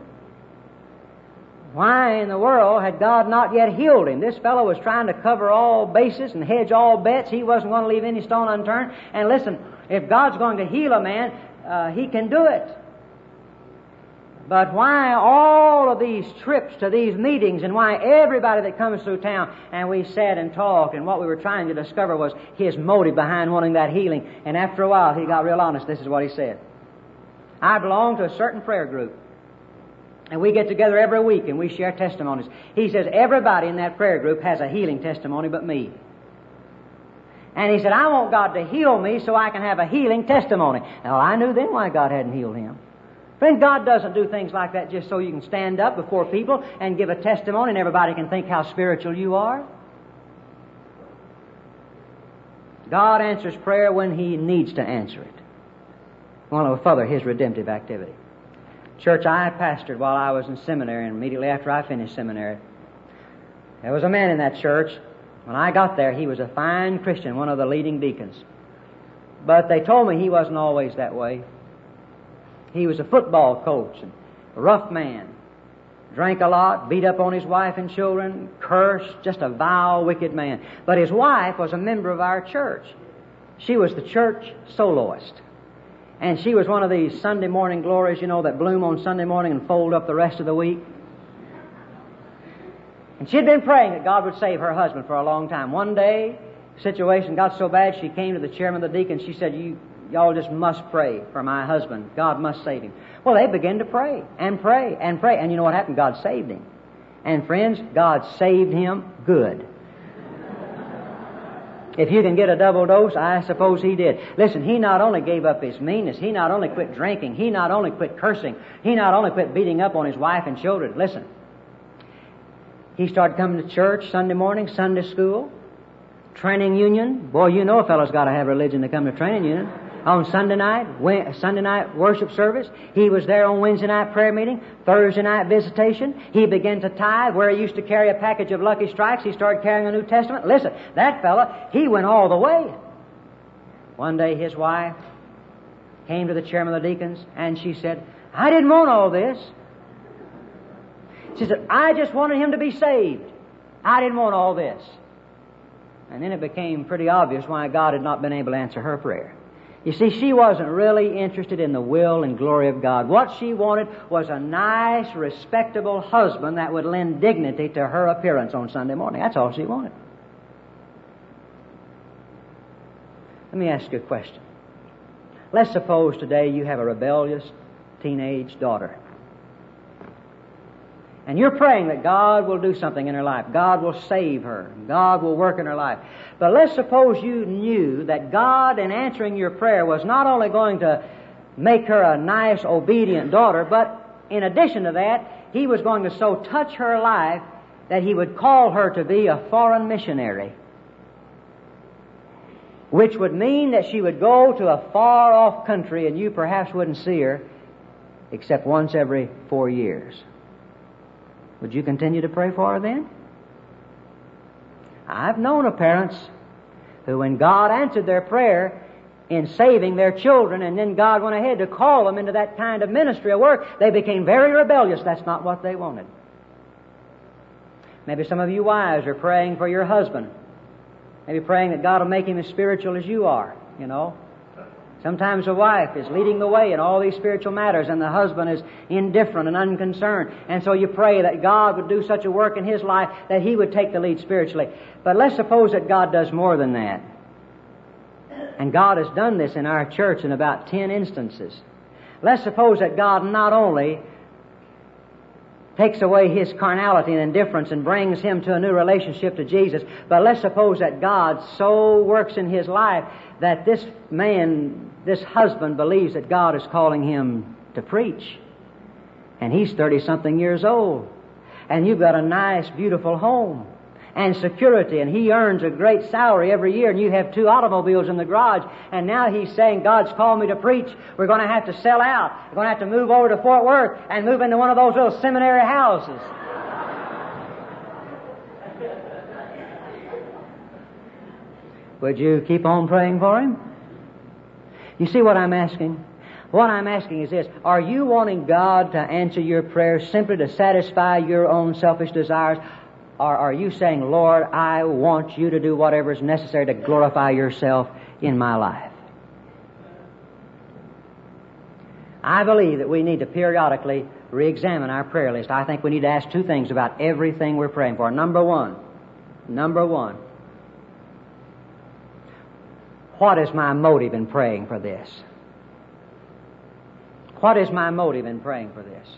Why in the world had God not yet healed him? This fellow was trying to cover all bases and hedge all bets. He wasn't going to leave any stone unturned. And listen, if God's going to heal a man, uh, He can do it. But why all of these trips to these meetings, and why everybody that comes through town? And we sat and talked, and what we were trying to discover was his motive behind wanting that healing. And after a while, he got real honest. This is what he said. I belong to a certain prayer group. And we get together every week and we share testimonies. He says everybody in that prayer group has a healing testimony but me. And he said, I want God to heal me so I can have a healing testimony. Now, I knew then why God hadn't healed him. Friend, God doesn't do things like that just so you can stand up before people and give a testimony and everybody can think how spiritual you are. God answers prayer when He needs to answer it. One of further His redemptive activity. Church I pastored while I was in seminary, and immediately after I finished seminary, there was a man in that church. When I got there, he was a fine Christian, one of the leading deacons. But they told me he wasn't always that way. He was a football coach, and a rough man. Drank a lot, beat up on his wife and children, cursed, just a vile, wicked man. But his wife was a member of our church. She was the church soloist. And she was one of these Sunday morning glories, you know, that bloom on Sunday morning and fold up the rest of the week. And she'd been praying that God would save her husband for a long time. One day, the situation got so bad, she came to the chairman of the deacons. She said, you, y'all just must pray for my husband. God must save him. Well, they began to pray and pray and pray. And you know what happened? God saved him. And friends, God saved him good. If you can get a double dose, I suppose he did. Listen, he not only gave up his meanness, he not only quit drinking, he not only quit cursing, he not only quit beating up on his wife and children. Listen, he started coming to church Sunday morning, Sunday school, training union. Boy, you know a fellow's got to have religion to come to training union. On Sunday night, Sunday night worship service. He was there on Wednesday night prayer meeting, Thursday night visitation. He began to tithe. Where he used to carry a package of Lucky Strikes, he started carrying a New Testament. Listen, that fella, he went all the way. One day his wife came to the chairman of the deacons and she said, I didn't want all this. She said, I just wanted him to be saved. I didn't want all this. And then it became pretty obvious why God had not been able to answer her prayer. You see, she wasn't really interested in the will and glory of God. What she wanted was a nice, respectable husband that would lend dignity to her appearance on Sunday morning. That's all she wanted. Let me ask you a question. Let's suppose today you have a rebellious teenage daughter. And you're praying that God will do something in her life. God will save her. God will work in her life. But let's suppose you knew that God, in answering your prayer, was not only going to make her a nice, obedient daughter, but in addition to that, He was going to so touch her life that He would call her to be a foreign missionary, which would mean that she would go to a far-off country and you perhaps wouldn't see her except once every four years. Would you continue to pray for her then? I've known of parents who, when God answered their prayer in saving their children, and then God went ahead to call them into that kind of ministry or work, they became very rebellious. That's not what they wanted. Maybe some of you wives are praying for your husband. Maybe praying that God will make him as spiritual as you are, you know. Sometimes a wife is leading the way in all these spiritual matters and the husband is indifferent and unconcerned. And so you pray that God would do such a work in his life that he would take the lead spiritually. But let's suppose that God does more than that. And God has done this in our church in about ten instances. Let's suppose that God not only takes away his carnality and indifference and brings him to a new relationship to Jesus, but let's suppose that God so works in his life that this man, this husband, believes that God is calling him to preach. And he's thirty-something years old. And you've got a nice, beautiful home and security, and he earns a great salary every year, and you have two automobiles in the garage, and now he's saying, God's called me to preach. We're going to have to sell out. We're going to have to move over to Fort Worth and move into one of those little seminary houses. Would you keep on praying for him? You see what I'm asking? What I'm asking is this: are you wanting God to answer your prayers simply to satisfy your own selfish desires? Or are you saying, Lord, I want you to do whatever is necessary to glorify yourself in my life? I believe that we need to periodically re-examine our prayer list. I think we need to ask two things about everything we're praying for. Number one, number one, what is my motive in praying for this? What is my motive in praying for this?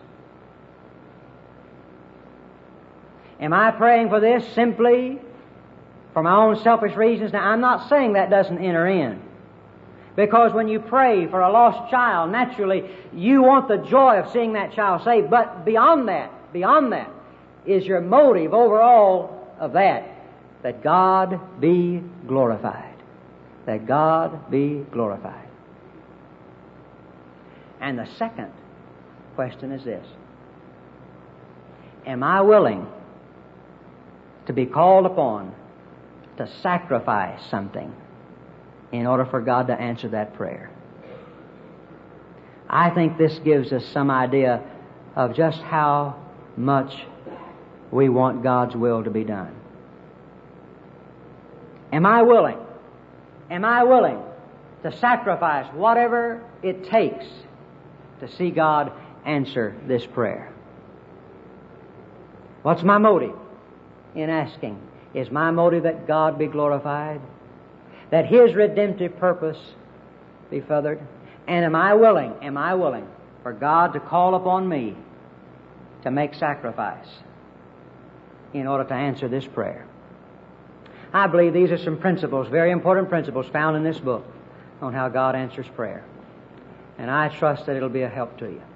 Am I praying for this simply for my own selfish reasons? Now, I'm not saying that doesn't enter in. Because when you pray for a lost child, naturally, you want the joy of seeing that child saved. But beyond that, beyond that, is your motive overall of that, that God be glorified. That God be glorified. And the second question is this: am I willing to be called upon to sacrifice something in order for God to answer that prayer? I think this gives us some idea of just how much we want God's will to be done. Am I willing? Am I willing to sacrifice whatever it takes to see God answer this prayer? What's my motive in asking? Is my motive that God be glorified? That His redemptive purpose be furthered? And am I willing, am I willing for God to call upon me to make sacrifice in order to answer this prayer? I believe these are some principles, very important principles found in this book on how God answers prayer. And I trust that it'll be a help to you.